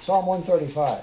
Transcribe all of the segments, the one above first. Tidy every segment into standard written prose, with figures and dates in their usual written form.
Psalm 135.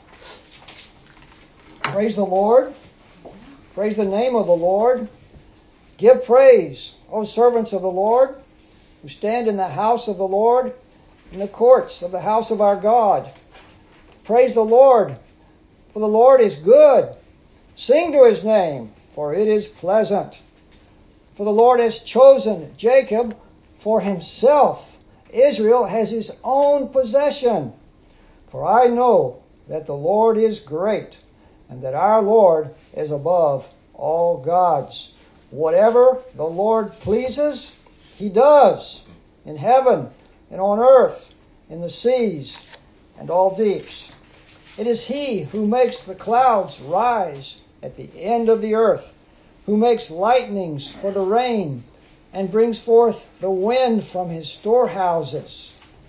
Praise the Lord. Praise the name of the Lord. Give praise, O servants of the Lord, who stand in the house of the Lord, in the courts of the house of our God. Praise the Lord, for the Lord is good. Sing to his name, for it is pleasant. For the Lord has chosen Jacob for himself. Israel has his own possession. For I know that the Lord is great, and that our Lord is above all gods. Whatever the Lord pleases, he does, in heaven and on earth, in the seas and all deeps. It is he who makes the clouds rise at the end of the earth, who makes lightnings for the rain, and brings forth the wind from his storehouses.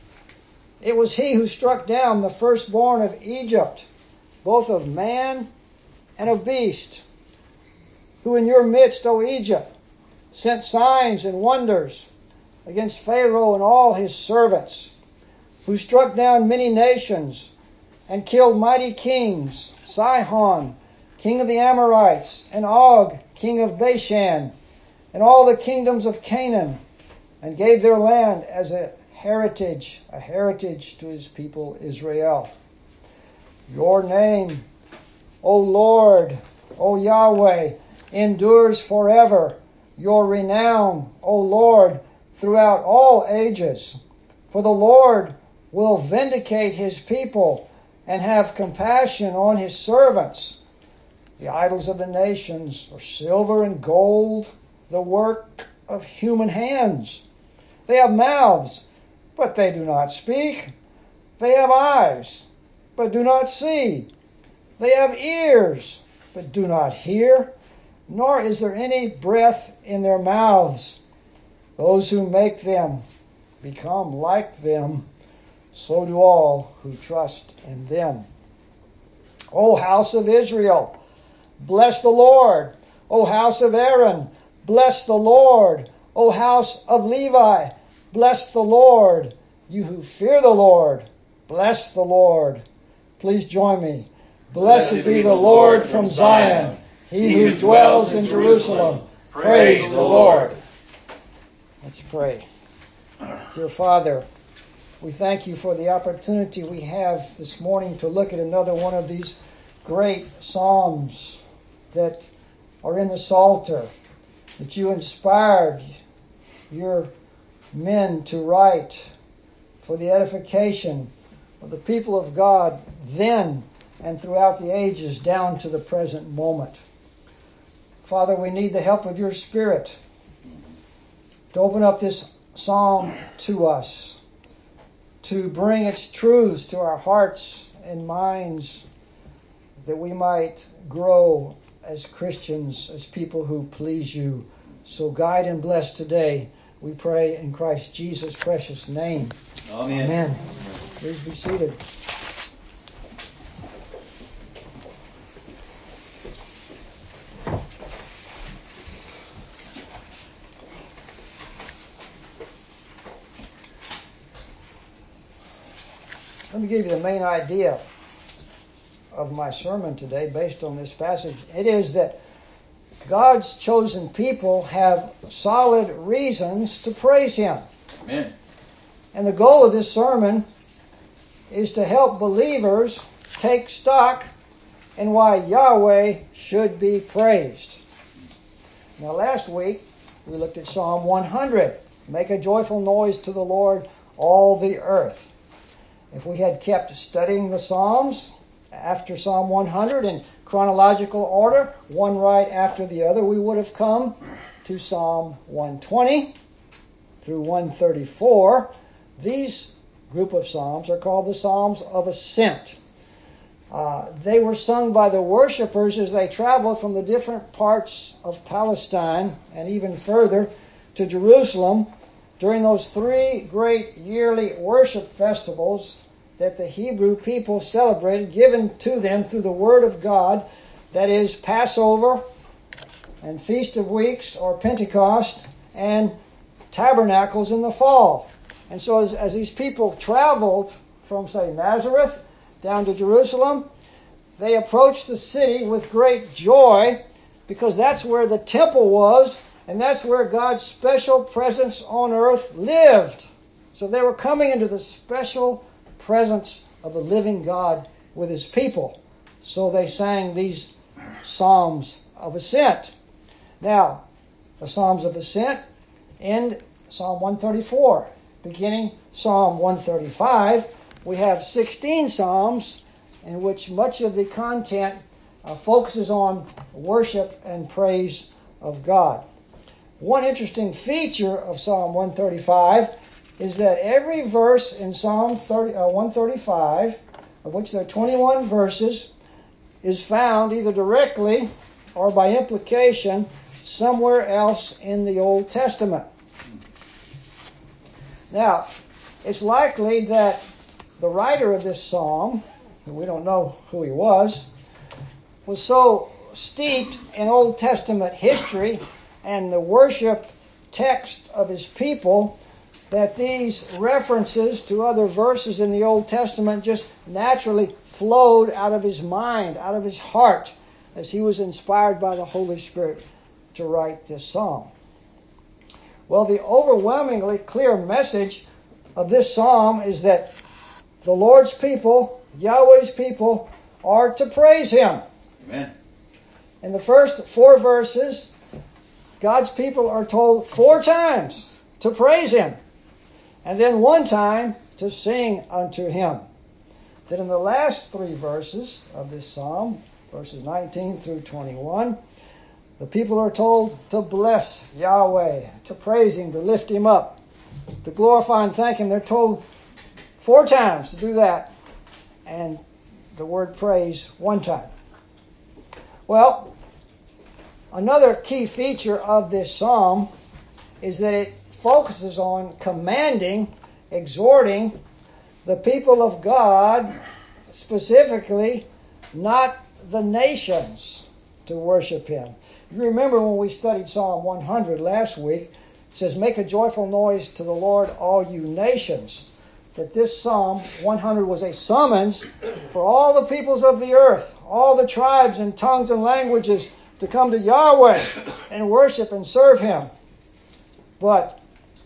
It was he who struck down the firstborn of Egypt, both of man and of beast, who in your midst, O Egypt, sent signs and wonders against Pharaoh and all his servants, who struck down many nations and killed mighty kings, Sihon, king of the Amorites, and Og, king of Bashan, and all the kingdoms of Canaan, and gave their land as a heritage to his people Israel. Your name, O Lord, O Yahweh, endures forever. Your renown, O Lord, throughout all ages. For the Lord will vindicate his people and have compassion on his servants. The idols of the nations are silver and gold, the work of human hands. They have mouths, but they do not speak. They have eyes, but do not see. They have ears, but do not hear, nor is there any breath in their mouths. Those who make them become like them, so do all who trust in them. O house of Israel, bless the Lord. O house of Aaron, bless the Lord. O house of Levi, bless the Lord. You who fear the Lord, bless the Lord. Please join me. Blessed be the Lord from Zion, he who dwells in Jerusalem. Praise the Lord. Let's pray. Dear Father, we thank you for the opportunity we have this morning to look at another one of these great psalms that are in the Psalter, that you inspired your men to write for the edification of the people of God then and throughout the ages down to the present moment. Father, we need the help of your Spirit to open up this psalm to us, to bring its truths to our hearts and minds, that we might grow as Christians, as people who please you. So guide and bless today, we pray in Christ Jesus' precious name. Amen. Amen. Please be seated. Let me give you the main idea of my sermon today based on this passage. It is that God's chosen people have solid reasons to praise him. Amen. And the goal of this sermon is to help believers take stock in why Yahweh should be praised. Now last week we looked at Psalm 100. Make a joyful noise to the Lord, all the earth. If we had kept studying the Psalms after Psalm 100 in chronological order, one right after the other, we would have come to Psalm 120 through 134. These group of Psalms are called the Psalms of Ascent. They were sung by the worshipers as they traveled from the different parts of Palestine and even further to Jerusalem during those three great yearly worship festivals that the Hebrew people celebrated, given to them through the Word of God, that is Passover and Feast of Weeks or Pentecost and Tabernacles in the fall. And so as these people traveled from, say, Nazareth down to Jerusalem, they approached the city with great joy because that's where the temple was and that's where God's special presence on earth lived. So they were coming into the special presence of the living God with His people. So they sang these Psalms of Ascent. Now, the Psalms of Ascent end Psalm 134. Beginning Psalm 135, we have 16 Psalms in which much of the content focuses on worship and praise of God. One interesting feature of Psalm 135 is that every verse in Psalm 135, of which there are 21 verses, is found either directly or by implication somewhere else in the Old Testament. Now, it's likely that the writer of this psalm, and we don't know who he was so steeped in Old Testament history and the worship text of his people that these references to other verses in the Old Testament just naturally flowed out of his mind, out of his heart, as he was inspired by the Holy Spirit to write this psalm. Well, the overwhelmingly clear message of this psalm is that the Lord's people, Yahweh's people, are to praise Him. Amen. In the first 4 verses, God's people are told 4 times to praise Him, and then 1 time to sing unto Him. Then in the last 3 verses of this psalm, verses 19 through 21, the people are told to bless Yahweh, to praise Him, to lift Him up, to glorify and thank Him. They're told 4 times to do that, and the word praise 1 time. Well, another key feature of this psalm is that it focuses on commanding, exhorting the people of God, specifically not the nations, to worship Him. If you remember when we studied Psalm 100 last week, it says, "Make a joyful noise to the Lord, all you nations." That this Psalm 100 was a summons for all the peoples of the earth, all the tribes and tongues and languages, to come to Yahweh and worship and serve Him. But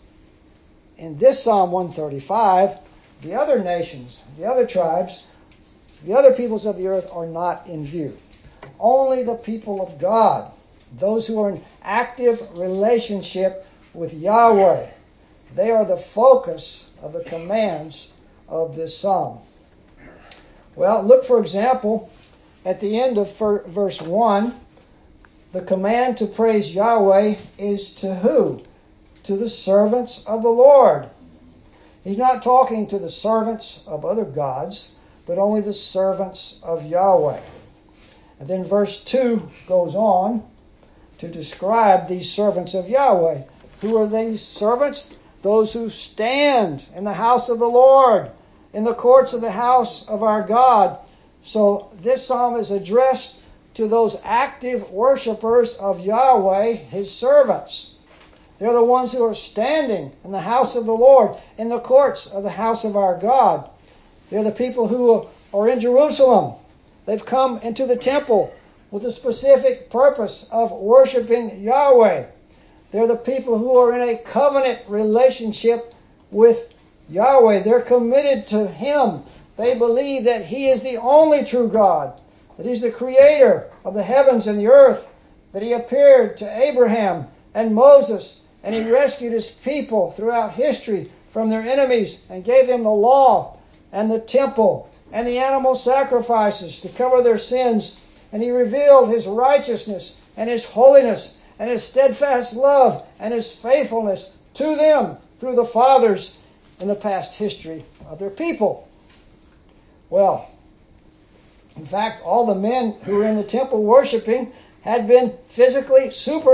in this Psalm 135, the other nations, the other tribes, the other peoples of the earth are not in view. Only the people of God, those who are in active relationship with Yahweh, they are the focus of the commands of this psalm. Well, look, for example, at the end of verse 1, the command to praise Yahweh is to who? To the servants of the Lord. He's not talking to the servants of other gods, but only the servants of Yahweh. And then verse 2 goes on to describe these servants of Yahweh. Who are these servants? Those who stand in the house of the Lord, in the courts of the house of our God. So this psalm is addressed to those active worshipers of Yahweh, His servants. They're the ones who are standing in the house of the Lord, in the courts of the house of our God. They're the people who are in Jerusalem. They've come into the temple with a specific purpose of worshiping Yahweh. They're the people who are in a covenant relationship with Yahweh. They're committed to Him. They believe that He is the only true God, that He's the creator of the heavens and the earth, that He appeared to Abraham and Moses, and He rescued His people throughout history from their enemies and gave them the law and the temple and the animal sacrifices to cover their sins. And He revealed His righteousness and His holiness and His steadfast love and His faithfulness to them through the fathers in the past history of their people. Well, in fact, all the men who were in the temple worshiping had been physically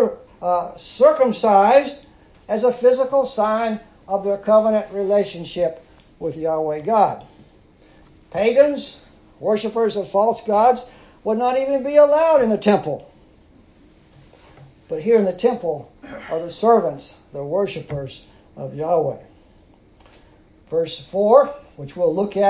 circumcised as a physical sign of their covenant relationship with Yahweh God. Pagans, worshippers of false gods, would not even be allowed in the temple. But here in the temple are the servants, the worshippers of Yahweh. Verse 4, which we'll look at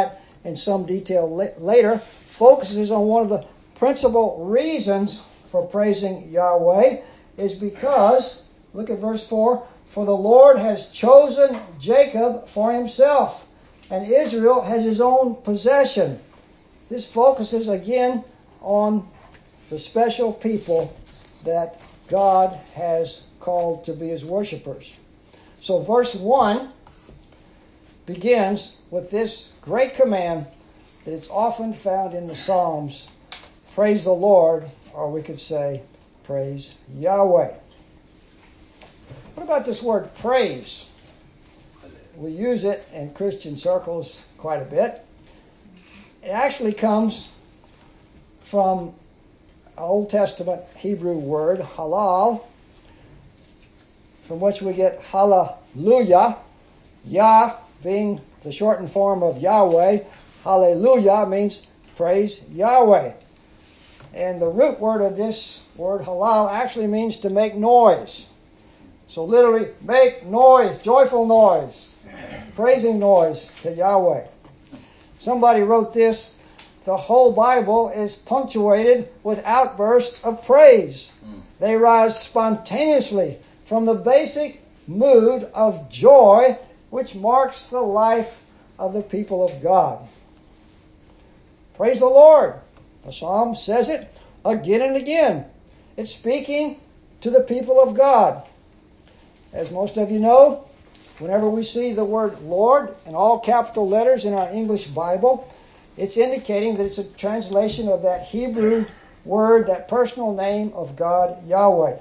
in some detail later, focuses on one of the principal reasons for praising Yahweh is because, look at verse 4, for the Lord has chosen Jacob for himself, and Israel has his own possession. This focuses again on the special people that God has called to be his worshipers. So verse 1 begins with this great command that it's often found in the Psalms: praise the Lord, or we could say, praise Yahweh. What about this word praise? We use it in Christian circles quite a bit. It actually comes from an Old Testament Hebrew word, halal, from which we get hallelujah. Yah being the shortened form of Yahweh, hallelujah means praise Yahweh. And the root word of this word halal actually means to make noise. So literally, make noise, joyful noise, praising noise to Yahweh. Somebody wrote this: the whole Bible is punctuated with outbursts of praise. They rise spontaneously from the basic mood of joy which marks the life of the people of God. Praise the Lord. The Psalm says it again and again. It's speaking to the people of God. As most of you know, whenever we see the word Lord in all capital letters in our English Bible, it's indicating that it's a translation of that Hebrew word, that personal name of God, Yahweh.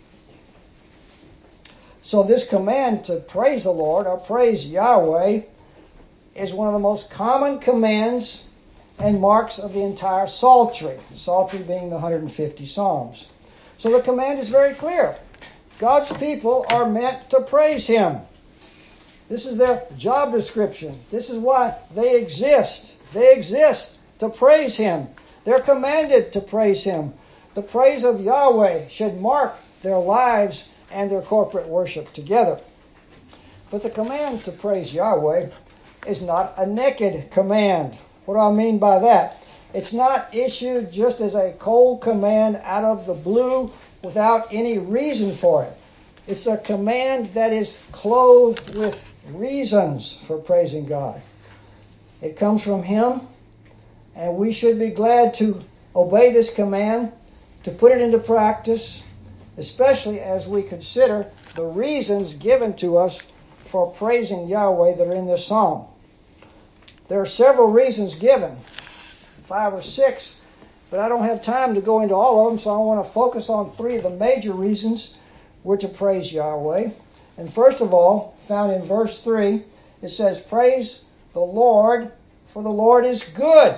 So this command to praise the Lord, or praise Yahweh, is one of the most common commands and marks of the entire Psaltery. The Psaltery being the 150 Psalms. So the command is very clear. God's people are meant to praise Him. This is their job description. This is why they exist. They exist to praise Him. They're commanded to praise Him. The praise of Yahweh should mark their lives and their corporate worship together. But the command to praise Yahweh is not a naked command. What do I mean by that? It's not issued just as a cold command out of the blue without any reason for it. It's a command that is clothed with reasons for praising God. It comes from Him, and we should be glad to obey this command, to put it into practice, especially as we consider the reasons given to us for praising Yahweh that are in this psalm. There are several reasons given, 5 or 6, but I don't have time to go into all of them, so I want to focus on 3 of the major reasons we're to praise Yahweh. And first of all, found in verse 3, it says, praise the Lord, for the Lord is good.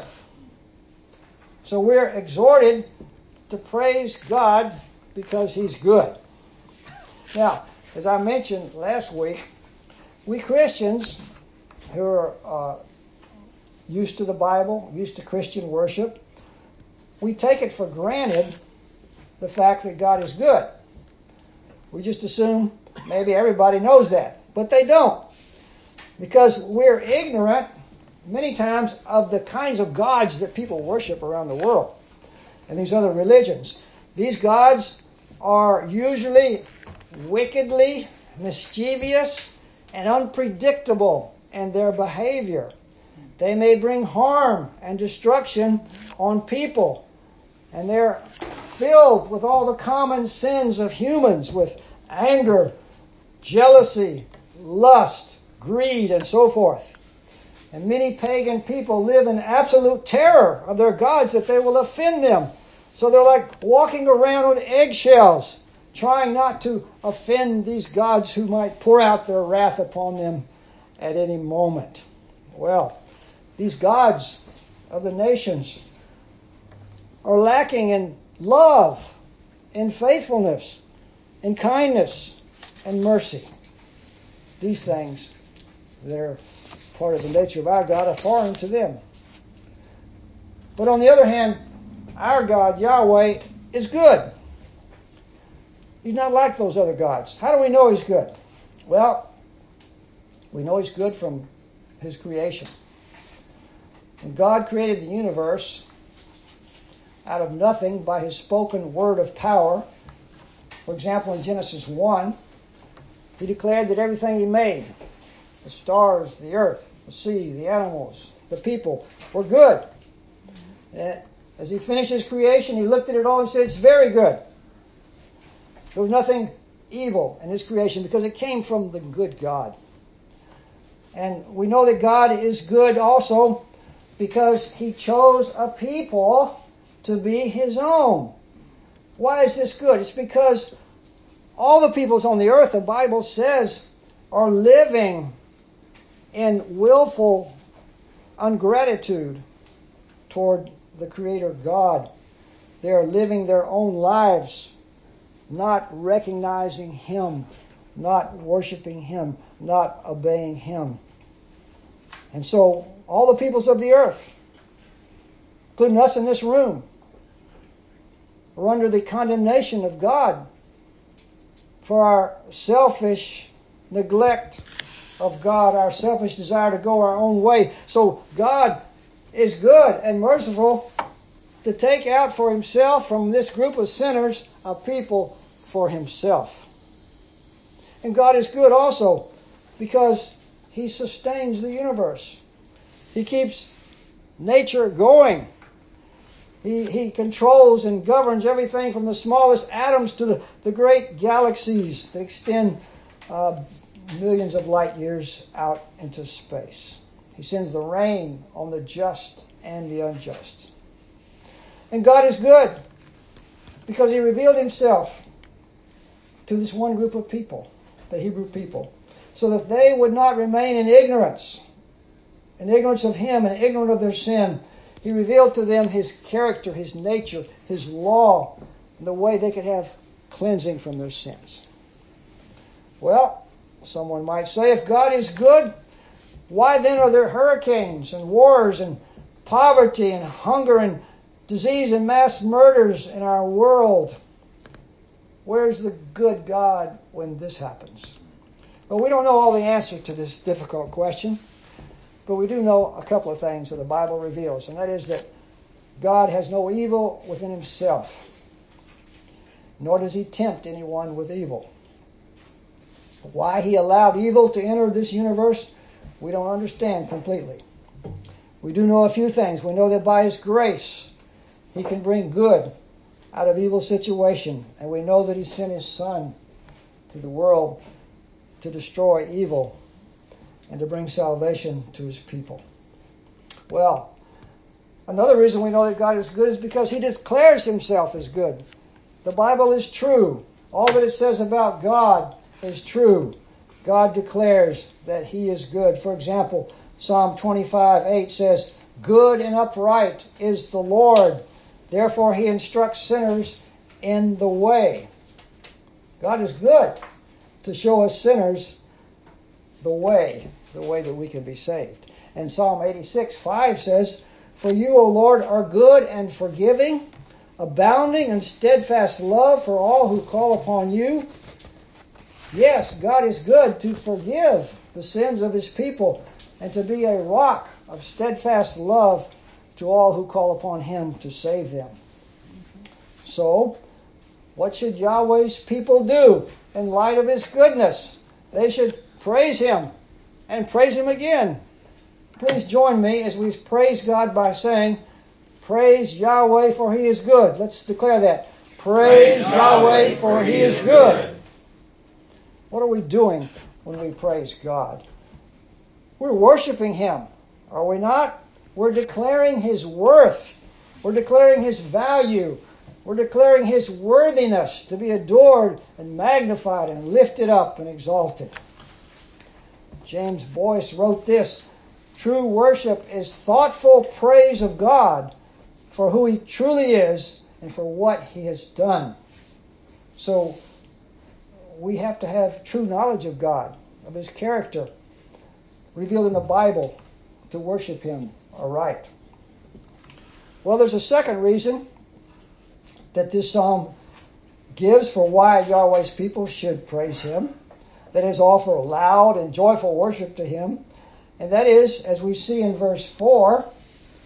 So we're exhorted to praise God because He's good. Now, as I mentioned last week, we Christians who are used to the Bible, used to Christian worship, we take it for granted the fact that God is good. We just assume maybe everybody knows that, but they don't. Because we're ignorant many times of the kinds of gods that people worship around the world and these other religions. These gods are usually wickedly mischievous and unpredictable in their behavior. They may bring harm and destruction on people, and they're filled with all the common sins of humans, with anger, jealousy, lust, greed, and so forth. And many pagan people live in absolute terror of their gods that they will offend them. So they're like walking around on eggshells, trying not to offend these gods who might pour out their wrath upon them at any moment. Well, these gods of the nations are lacking in love, in faithfulness, in kindness, and mercy. These things, they're part of the nature of our God, are foreign to them. But on the other hand, our God, Yahweh, is good. He's not like those other gods. How do we know He's good? Well, we know He's good from His creation. And God created the universe out of nothing by His spoken word of power. For example, in Genesis 1, He declared that everything He made, the stars, the earth, the sea, the animals, the people, were good. As He finished His creation, He looked at it all and said, it's very good. There was nothing evil in His creation because it came from the good God. And we know that God is good also because He chose a people to be His own. Why is this good? It's because all the peoples on the earth, the Bible says, are living in willful ungratitude toward the Creator God. They are living their own lives, not recognizing Him, not worshiping Him, not obeying Him. And so all the peoples of the earth, including us in this room, are under the condemnation of God for our selfish neglect of God, our selfish desire to go our own way. So God is good and merciful to take out for Himself from this group of sinners a people for Himself. And God is good also because He sustains the universe. He keeps nature going. He controls and governs everything from the smallest atoms to the great galaxies that extend millions of light years out into space. He sends the rain on the just and the unjust. And God is good because He revealed Himself to this one group of people, the Hebrew people, so that they would not remain in ignorance of Him and ignorant of their sin. He revealed to them His character, His nature, His law, and the way they could have cleansing from their sins. Well, someone might say, if God is good, why then are there hurricanes and wars and poverty and hunger and disease and mass murders in our world? Where's the good God when this happens? Well, we don't know all the answer to this difficult question, but we do know a couple of things that the Bible reveals, and that is that God has no evil within Himself, nor does He tempt anyone with evil. Why He allowed evil to enter this universe, we don't understand completely. We do know a few things. We know that by His grace, He can bring good out of evil situation, and we know that He sent His Son to the world to destroy evil and to bring salvation to His people. Well, another reason we know that God is good is because He declares Himself as good. The Bible is true. All that it says about God is true. God declares that He is good. For example, Psalm 25:8 says, "Good and upright is the Lord. Therefore He instructs sinners in the way." God is good to show us sinners the way that we can be saved. And Psalm 86:5 says, "For you, O Lord, are good and forgiving, abounding in steadfast love for all who call upon you." Yes, God is good to forgive the sins of His people and to be a rock of steadfast love to all who call upon Him to save them. So, what should Yahweh's people do in light of His goodness? They should praise Him and praise Him again. Please join me as we praise God by saying, "Praise Yahweh, for He is good." Let's declare that. Praise Yahweh, for He is good. What are we doing when we praise God? We're worshiping Him, are we not? We're declaring His worth. We're declaring His value. We're declaring His worthiness to be adored and magnified and lifted up and exalted. James Boyce wrote this: "True worship is thoughtful praise of God for who He truly is and for what He has done." So we have to have true knowledge of God, of His character, revealed in the Bible, to worship Him aright. Well, there's a second reason that this psalm gives for why Yahweh's people should praise Him. That is, offer loud and joyful worship to Him. And that is, as we see in verse 4,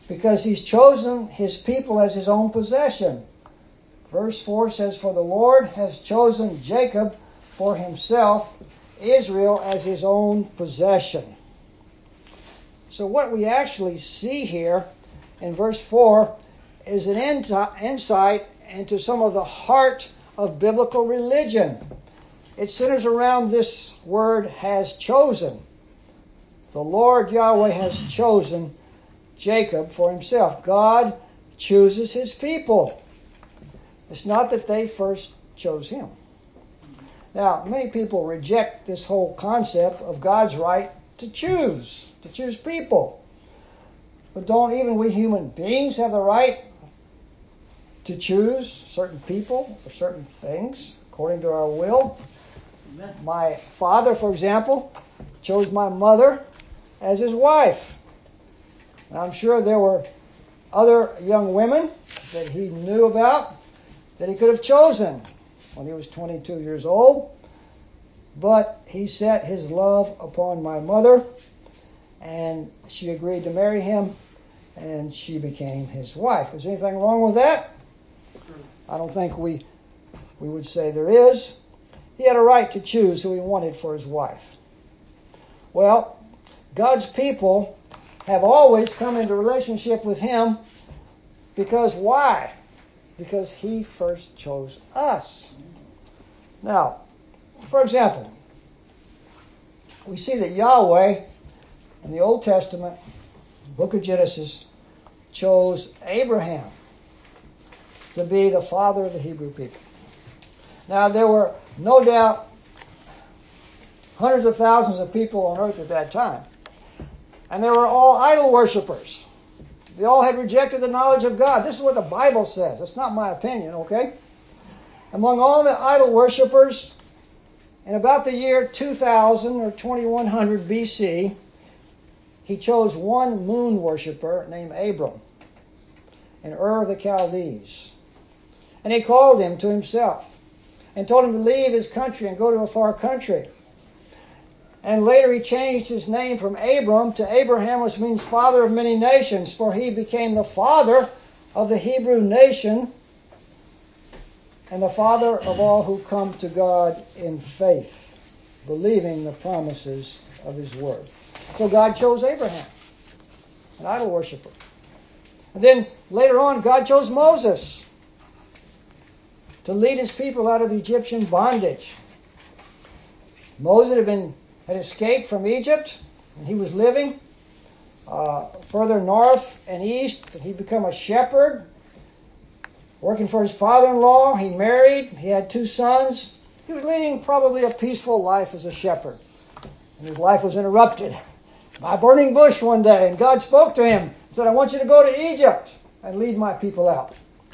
because He's chosen His people as His own possession. Verse 4 says, "For the Lord has chosen Jacob for Himself, Israel as His own possession." So what we actually see here in verse 4 is an insight into some of the heart of biblical religion. It centers around this word, "has chosen." The Lord Yahweh has chosen Jacob for Himself. God chooses His people. It's not that they first chose Him. Now, many people reject this whole concept of God's right to choose people. But don't even we human beings have the right to choose certain people or certain things according to our will? Amen. My father, for example, chose my mother as his wife. And I'm sure there were other young women that he knew about that he could have chosen when he was 22 years old. But he set his love upon my mother, and she agreed to marry him, and she became his wife. Is there anything wrong with that? I don't think we would say there is. He had a right to choose who he wanted for his wife. Well, God's people have always come into relationship with Him because why? Because He first chose us. Now, for example, we see that Yahweh in the Old Testament, book of Genesis, chose Abraham to be the father of the Hebrew people. Now, there were no doubt hundreds of thousands of people on earth at that time. And they were all idol worshippers. They all had rejected the knowledge of God. This is what the Bible says. It's not my opinion, okay? Among all the idol worshippers, in about the year 2000 or 2100 BC, He chose one moon worshipper named Abram in Ur of the Chaldees. And He called him to Himself and told him to leave his country and go to a far country. And later He changed his name from Abram to Abraham, which means father of many nations, for he became the father of the Hebrew nation and the father of all who come to God in faith, believing the promises of His word. So God chose Abraham, an idol worshiper. And then later on, God chose Moses to lead His people out of Egyptian bondage. Moses had escaped from Egypt, and he was living further north and east. And he'd become a shepherd, working for his father-in-law. He married. He had 2 sons. He was leading probably a peaceful life as a shepherd. And his life was interrupted by a burning bush one day. And God spoke to him and said, "I want you to go to Egypt and lead my people out."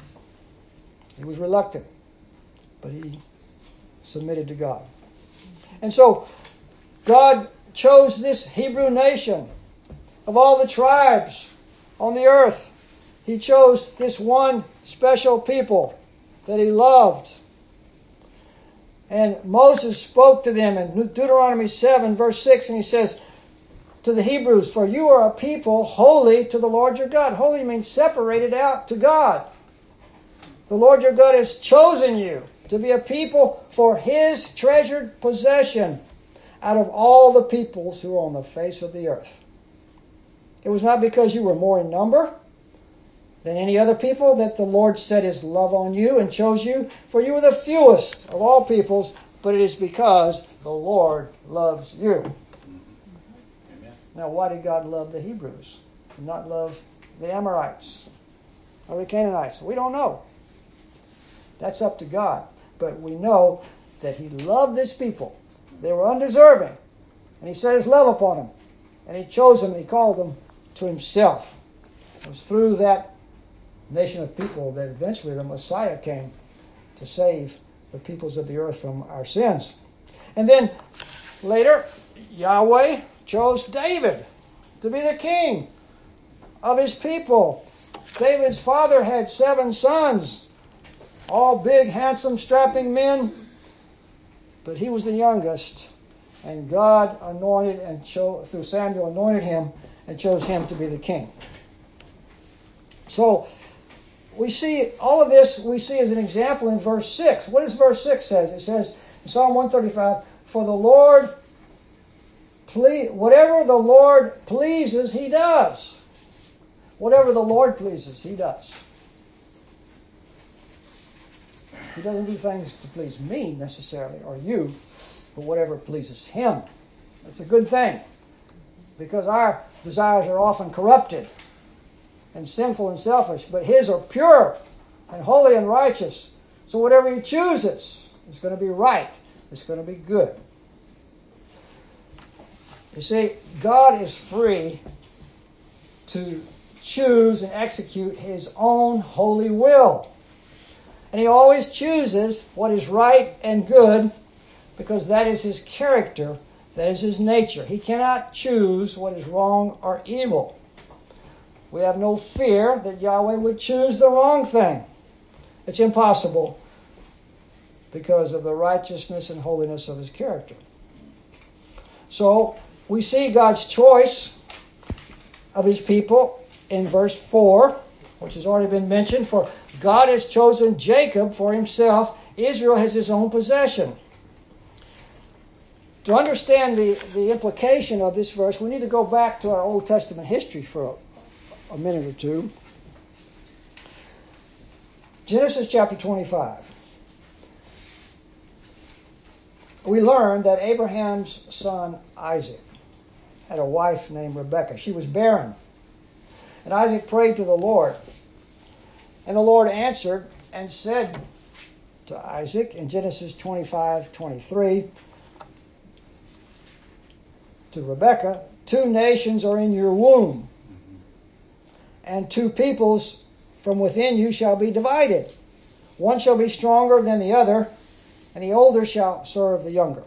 He was reluctant, but he submitted to God. And so God chose this Hebrew nation. Of all the tribes on the earth, He chose this one special people that He loved. And Moses spoke to them in Deuteronomy 7, verse 6, and he says to the Hebrews, "For you are a people holy to the Lord your God." Holy means separated out to God. The Lord your God has chosen you to be a people for His treasured possession out of all the peoples who are on the face of the earth. It was not because you were more in number than any other people that the Lord set His love on you and chose you, for you were the fewest of all peoples, but it is because the Lord loves you. Amen. Now, why did God love the Hebrews and not love the Amorites or the Canaanites? We don't know. That's up to God. But we know that He loved this people. They were undeserving. And He set His love upon them. And He chose them and He called them to Himself. It was through that nation of people that eventually the Messiah came to save the peoples of the earth from our sins. And then later, Yahweh chose David to be the king of His people. David's father had 7 sons, all big, handsome, strapping men, but he was the youngest, and God anointed and through Samuel anointed him and chose him to be the king. So we see all of this we see as an example in verse 6. What does verse 6 say? It says in Psalm 135, for the Lord, whatever the Lord pleases, He does. Whatever the Lord pleases, He does. He doesn't do things to please me necessarily, or you, but whatever pleases Him. That's a good thing, because our desires are often corrupted and sinful and selfish, but His are pure and holy and righteous. So whatever He chooses is going to be right. It's going to be good. You see, God is free to choose and execute His own holy will. And He always chooses what is right and good, because that is His character, that is His nature. He cannot choose what is wrong or evil. We have no fear that Yahweh would choose the wrong thing. It's impossible because of the righteousness and holiness of His character. So we see God's choice of His people in verse 4, which has already been mentioned. For God has chosen Jacob for Himself. Israel has His own possession. To understand the implication of this verse, we need to go back to our Old Testament history for a minute or two. Genesis chapter 25. We learn that Abraham's son Isaac had a wife named Rebekah. She was barren. And Isaac prayed to the Lord. And the Lord answered and said to Isaac in Genesis 25:23 to Rebekah, 2 nations are in your womb, and 2 peoples from within you shall be divided. One shall be stronger than the other, and the older shall serve the younger.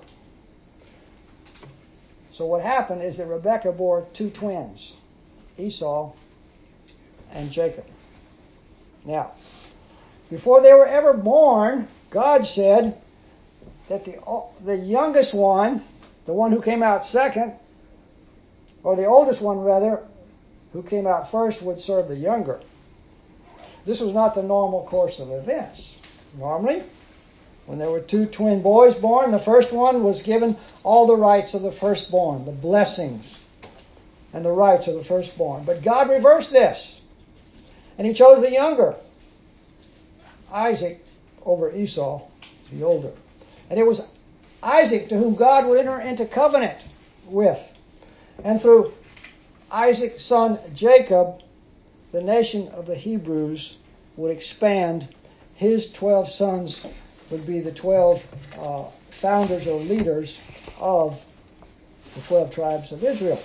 So what happened is that Rebekah bore 2 twins, Esau and Jacob. Now, before they were ever born, God said that the youngest one, the one who came out second, or the oldest one rather, who came out first, would serve the younger. This was not the normal course of events. Normally, when there were 2 twin boys born, the first one was given all the rights of the firstborn, the blessings and the rights of the firstborn. But God reversed this, and He chose the younger, Isaac, over Esau, the older. And it was Isaac to whom God would enter into covenant with. And through Isaac's son Jacob, the nation of the Hebrews would expand. His 12 sons would be the 12 founders or leaders of the 12 tribes of Israel.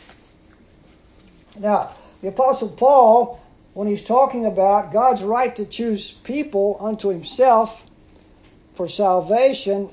Now, the Apostle Paul, when he's talking about God's right to choose people unto Himself for salvation,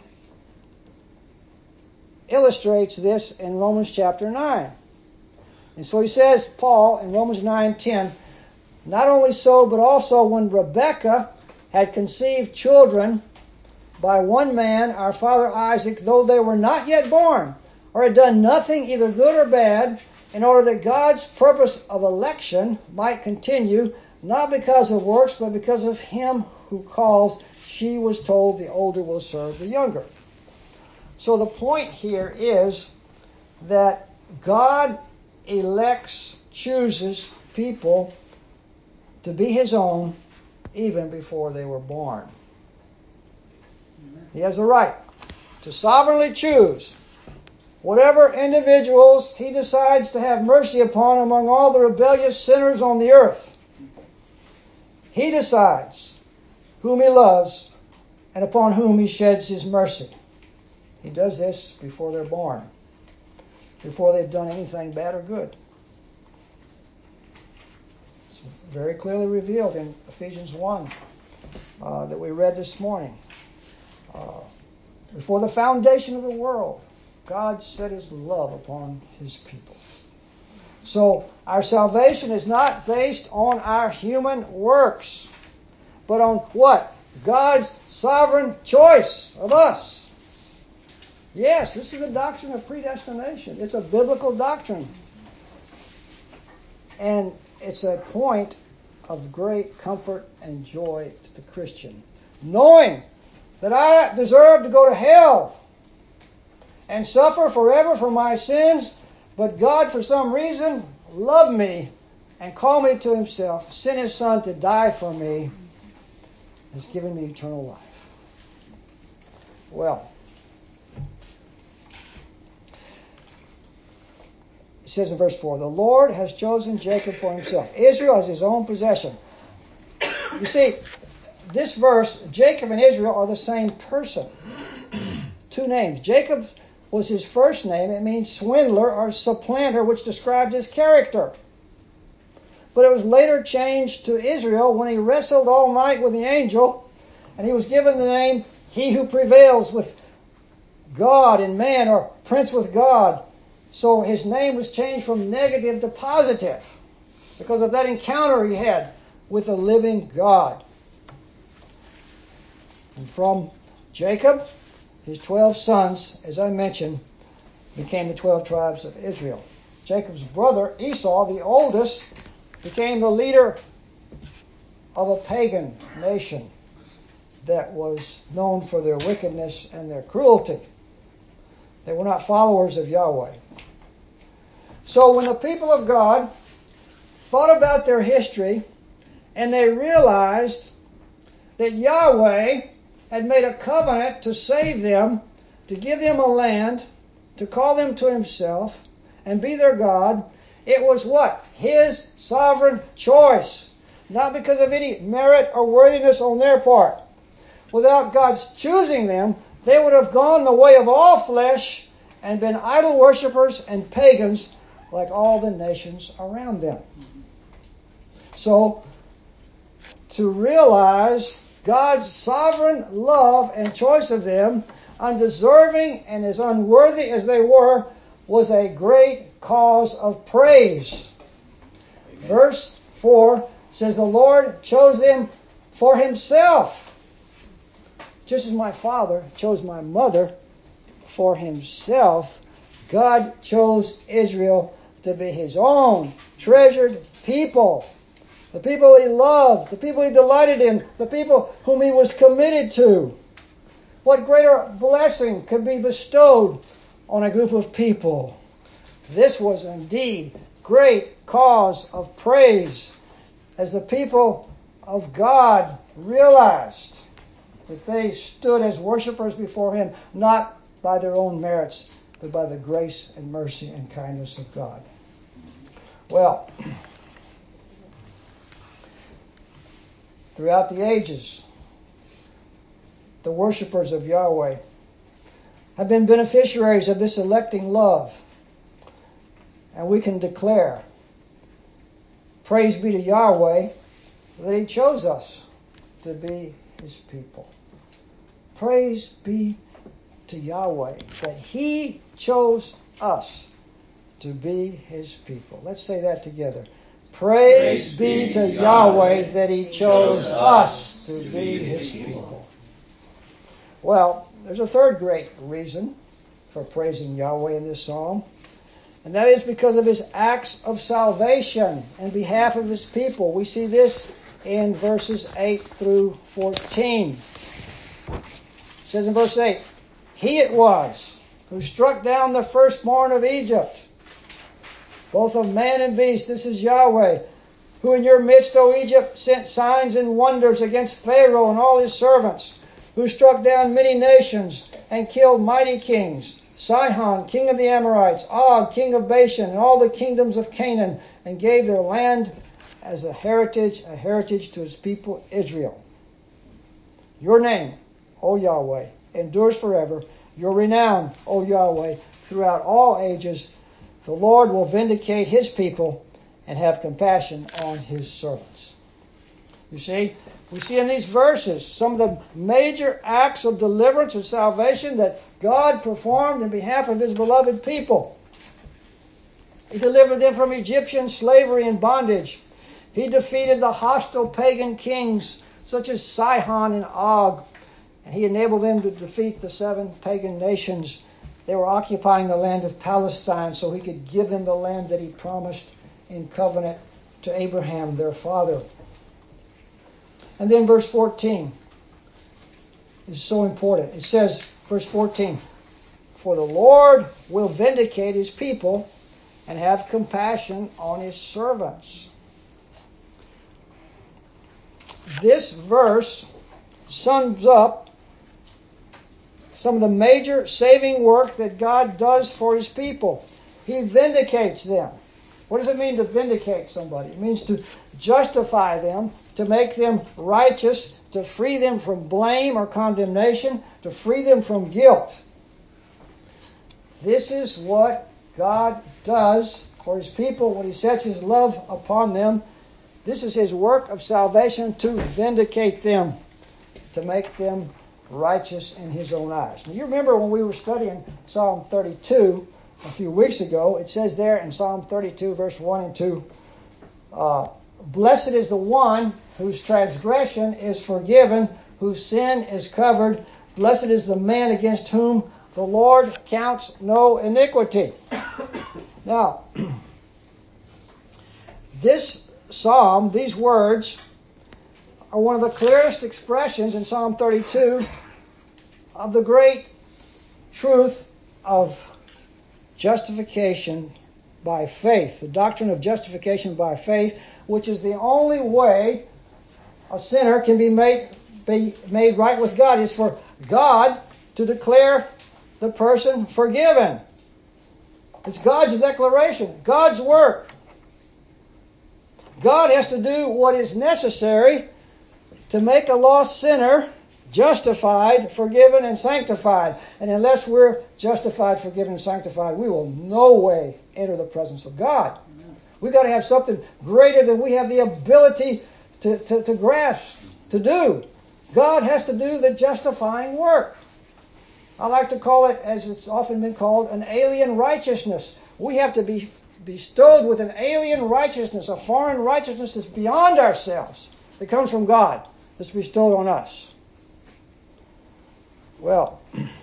illustrates this in Romans chapter 9. And so he says, Paul, in Romans 9:10, not only so, but also when Rebekah had conceived children by one man, our father Isaac, though they were not yet born, or had done nothing either good or bad, in order that God's purpose of election might continue, not because of works, but because of Him who calls, she was told the older will serve the younger. So the point here is that God elects, chooses people to be His own even before they were born. He has the right to sovereignly choose whatever individuals He decides to have mercy upon among all the rebellious sinners on the earth. He decides whom He loves and upon whom He sheds His mercy. He does this before they're born, before they've done anything bad or good. It's very clearly revealed in Ephesians 1 that we read this morning. Before the foundation of the world, God set His love upon His people. So our salvation is not based on our human works, but on what? God's sovereign choice of us. Yes, this is the doctrine of predestination. It's a biblical doctrine. And it's a point of great comfort and joy to the Christian, knowing that I deserve to go to hell and suffer forever for my sins, but God, for some reason, loved me and called me to himself, sent his Son to die for me, has given me eternal life. Well, it says in verse 4, the Lord has chosen Jacob for himself, Israel as his own possession. You see, this verse, Jacob and Israel are the same person. Two names. Jacob was his first name. It means swindler or supplanter, which described his character. But it was later changed to Israel when he wrestled all night with the angel, and he was given the name He Who Prevails with God and man, or Prince with God. So his name was changed from negative to positive because of that encounter he had with a living God. And from Jacob, his 12 sons, as I mentioned, became the 12 tribes of Israel. Jacob's brother, Esau, the oldest, became the leader of a pagan nation that was known for their wickedness and their cruelty. They were not followers of Yahweh. So when the people of God thought about their history and they realized that Yahweh had made a covenant to save them, to give them a land, to call them to himself, and be their God, it was what? His sovereign choice. Not because of any merit or worthiness on their part. Without God's choosing them, they would have gone the way of all flesh and been idol worshippers and pagans like all the nations around them. So, to realize God's sovereign love and choice of them, undeserving and as unworthy as they were, was a great cause of praise. Amen. Verse 4 says, the Lord chose them for himself. Just as my father chose my mother for himself, God chose Israel to be his own treasured people. The people he loved, the people he delighted in, the people whom he was committed to. What greater blessing could be bestowed on a group of people? This was indeed great cause of praise as the people of God realized that they stood as worshipers before him, not by their own merits, but by the grace and mercy and kindness of God. Well, throughout the ages, the worshipers of Yahweh have been beneficiaries of this electing love. And we can declare, praise be to Yahweh, that he chose us to be his people. Praise be to Yahweh, that he chose us to be his people. Let's say that together. Praise be to Yahweh that he chose us to be his people. Well, there's a third great reason for praising Yahweh in this psalm, and that is because of his acts of salvation in behalf of his people. We see this in verses 8 through 14. It says in verse 8, he it was who struck down the firstborn of Egypt, both of man and beast. This is Yahweh, who in your midst, O Egypt, sent signs and wonders against Pharaoh and all his servants, who struck down many nations and killed mighty kings, Sihon, king of the Amorites, Og, king of Bashan, and all the kingdoms of Canaan, and gave their land as a heritage to his people Israel. Your name, O Yahweh, endures forever. Your renown, O Yahweh, throughout all ages. The Lord will vindicate his people and have compassion on his servants. You see, we see in these verses some of the major acts of deliverance and salvation that God performed in behalf of his beloved people. He delivered them from Egyptian slavery and bondage. He defeated the hostile pagan kings such as Sihon and Og, and he enabled them to defeat the 7 pagan nations. They were occupying the land of Palestine so he could give them the land that he promised in covenant to Abraham, their father. And then verse 14 is so important. It says, verse 14, "For the Lord will vindicate his people and have compassion on his servants." This verse sums up some of the major saving work that God does for his people. He vindicates them. What does it mean to vindicate somebody? It means to justify them, to make them righteous, to free them from blame or condemnation, to free them from guilt. This is what God does for his people when he sets his love upon them. This is his work of salvation to vindicate them, to make them righteous in his own eyes. Now, you remember when we were studying Psalm 32 a few weeks ago, it says there in Psalm 32, verse 1 and 2, "Blessed is the one whose transgression is forgiven, whose sin is covered. Blessed is the man against whom the Lord counts no iniquity." Now, this psalm, these words, are one of the clearest expressions in Psalm 32 of the great truth of justification by faith, the doctrine of justification by faith, which is the only way a sinner can be made right with God, is for God to declare the person forgiven. It's God's declaration, God's work. God has to do what is necessary to make a lost sinner justified, forgiven, and sanctified. And unless we're justified, forgiven, and sanctified, we will no way enter the presence of God. We've got to have something greater than we have the ability to grasp, to do. God has to do the justifying work. I like to call it, as it's often been called, an alien righteousness. We have to be bestowed with an alien righteousness, a foreign righteousness that's beyond ourselves, that comes from God, that's bestowed on us. Well,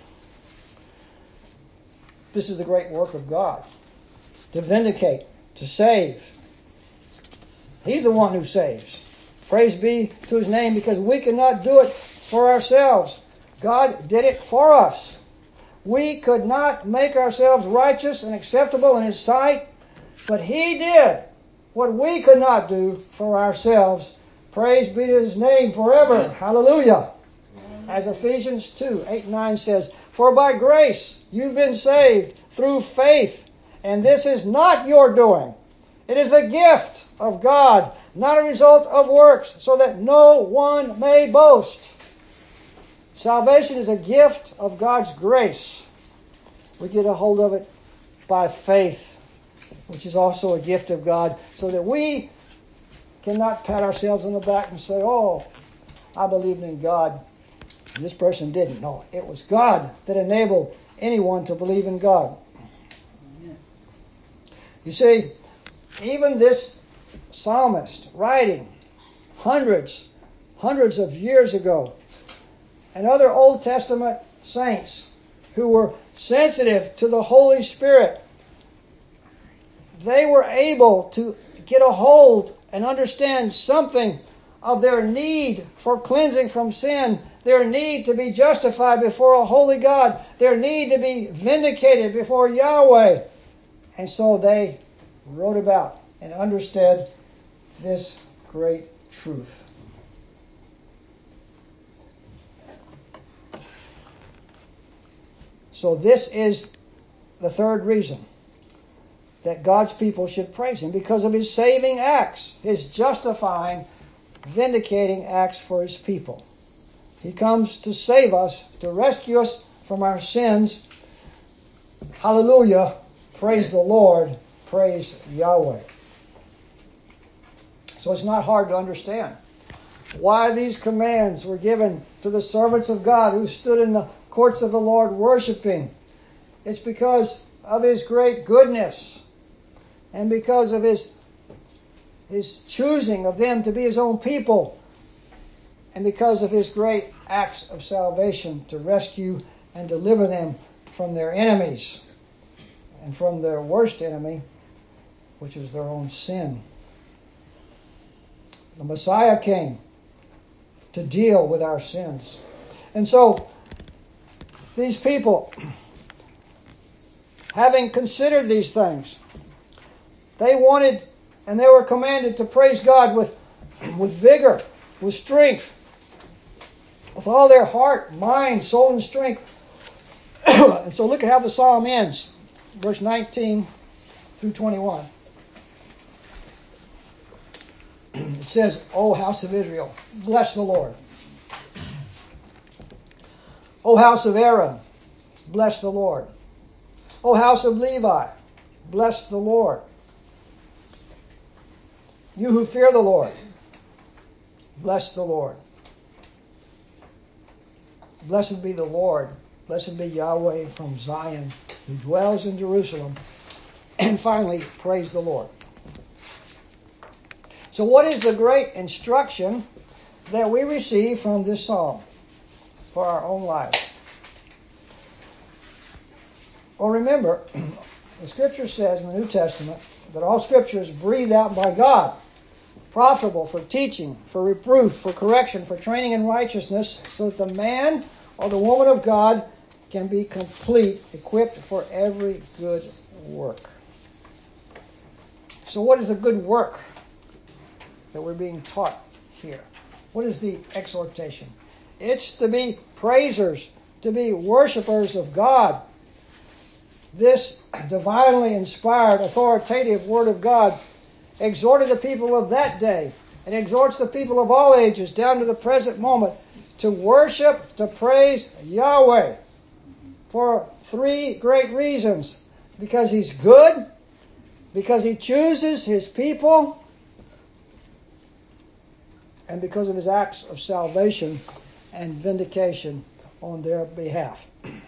this is the great work of God, to vindicate, to save. He's the one who saves. Praise be to his name, because we cannot do it for ourselves. God did it for us. We could not make ourselves righteous and acceptable in his sight, but he did what we could not do for ourselves. Praise be to his name forever. Amen. Hallelujah. As Ephesians 2, 8 and 9 says, "For by grace you've been saved through faith, and this is not your doing. It is the gift of God, not a result of works, so that no one may boast." Salvation is a gift of God's grace. We get a hold of it by faith, which is also a gift of God, so that we cannot pat ourselves on the back and say, "Oh, I believed in God. This person didn't." No, it was God that enabled anyone to believe in God. You see, even this psalmist writing hundreds of years ago, and other Old Testament saints who were sensitive to the Holy Spirit, they were able to get a hold and understand something of their need for cleansing from sin, their need to be justified before a holy God, their need to be vindicated before Yahweh. And so they wrote about and understood this great truth. So this is the third reason that God's people should praise him, because of his saving acts, his justifying, vindicating acts for his people. He comes to save us, to rescue us from our sins. Hallelujah. Praise the Lord. Praise Yahweh. So it's not hard to understand why these commands were given to the servants of God who stood in the courts of the Lord worshiping. It's because of his great goodness, and because of his choosing of them to be his own people, and because of his great acts of salvation to rescue and deliver them from their enemies and from their worst enemy, which is their own sin. The Messiah came to deal with our sins. And so, these people, having considered these things, they wanted and they were commanded to praise God with vigor, with strength, with all their heart, mind, soul, and strength. And so look at how the psalm ends, verse 19 through 21. It says, O house of Israel, bless the Lord. O house of Aaron, bless the Lord. O house of Levi, bless the Lord. You who fear the Lord, bless the Lord. Blessed be the Lord. Blessed be Yahweh from Zion, who dwells in Jerusalem. And finally, praise the Lord. So what is the great instruction that we receive from this psalm for our own lives? Well, remember, the Scripture says in the New Testament that all Scripture is breathed out by God, profitable for teaching, for reproof, for correction, for training in righteousness, so that the man or the woman of God can be complete, equipped for every good work. So what is a good work that we're being taught here? What is the exhortation? It's to be praisers, to be worshipers of God. This divinely inspired, authoritative Word of God exhorted the people of that day and exhorts the people of all ages down to the present moment to worship, to praise Yahweh for three great reasons. Because He's good, because He chooses His people, and because of His acts of salvation and vindication on their behalf.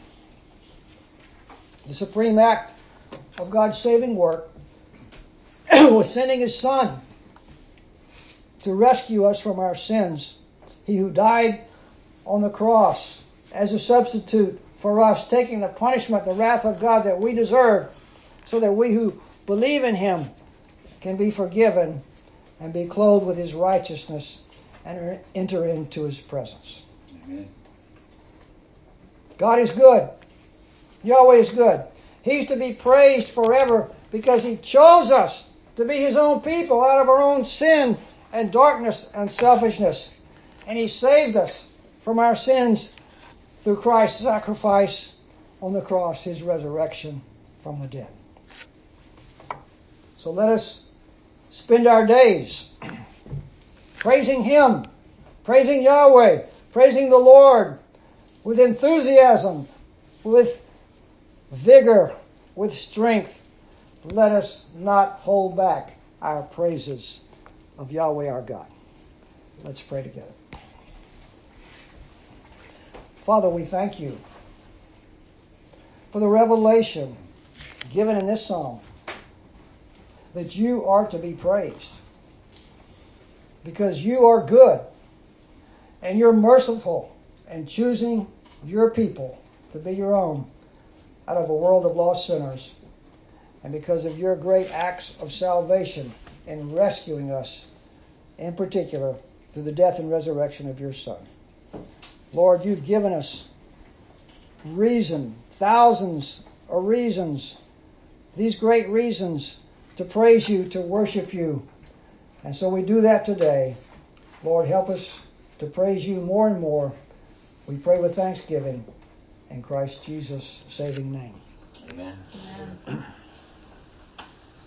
The supreme act of God's saving work was sending His Son to rescue us from our sins. He who died on the cross as a substitute for us, taking the punishment, the wrath of God that we deserve, so that we who believe in Him can be forgiven and be clothed with His righteousness and enter into His presence. Amen. God is good. Yahweh is good. He's to be praised forever because He chose us to be His own people out of our own sin and darkness and selfishness. And He saved us from our sins through Christ's sacrifice on the cross, His resurrection from the dead. So let us spend our days praising Him, praising Yahweh, praising the Lord with enthusiasm, with vigor, with strength. Let us not hold back our praises of Yahweh our God. Let's pray together. Father, we thank You for the revelation given in this psalm that You are to be praised because You are good and You're merciful in choosing Your people to be Your own out of a world of lost sinners, and because of Your great acts of salvation in rescuing us, in particular through the death and resurrection of Your Son. Lord, You've given us reason, thousands of reasons, these great reasons to praise You, to worship You. And so we do that today. Lord, help us to praise You more and more. We pray with thanksgiving in Christ Jesus' saving name. Amen. Amen.